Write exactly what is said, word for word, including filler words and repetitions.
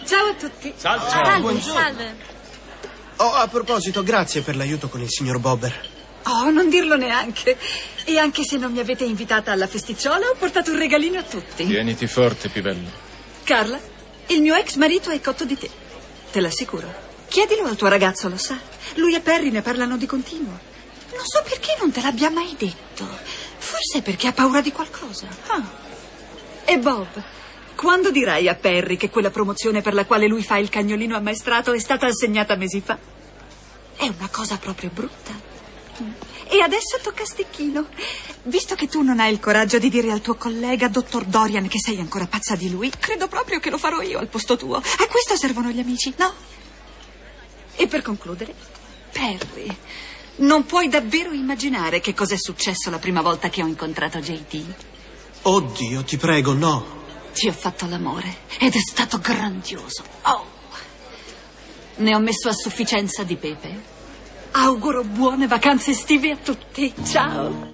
Ciao a tutti. Salve. Ciao. Salve. Buongiorno. Salve. Oh, a proposito, grazie per l'aiuto con il signor Bobber. Oh, non dirlo neanche. E anche se non mi avete invitata alla festicciola, ho portato un regalino a tutti. Tieniti forte, pivello. Carla, il mio ex marito è cotto di te. Te l'assicuro. Chiedilo al tuo ragazzo, lo sa. Lui e Perry ne parlano di continuo. Non so perché non te l'abbia mai detto. Forse perché ha paura di qualcosa. Ah. E Bob, quando dirai a Perry che quella promozione per la quale lui fa il cagnolino ammaestrato è stata assegnata mesi fa? È una cosa proprio brutta. E adesso tocca a Stecchino. Visto che tu non hai il coraggio di dire al tuo collega, dottor Dorian, che sei ancora pazza di lui, credo proprio che lo farò io al posto tuo. A questo servono gli amici, no? E per concludere, Perry, non puoi davvero immaginare che cos'è successo la prima volta che ho incontrato J T? Oddio, ti prego, no. Ti ho fatto l'amore ed è stato grandioso. Oh! Ne ho messo a sufficienza di pepe. Auguro buone vacanze estive a tutti. Ciao!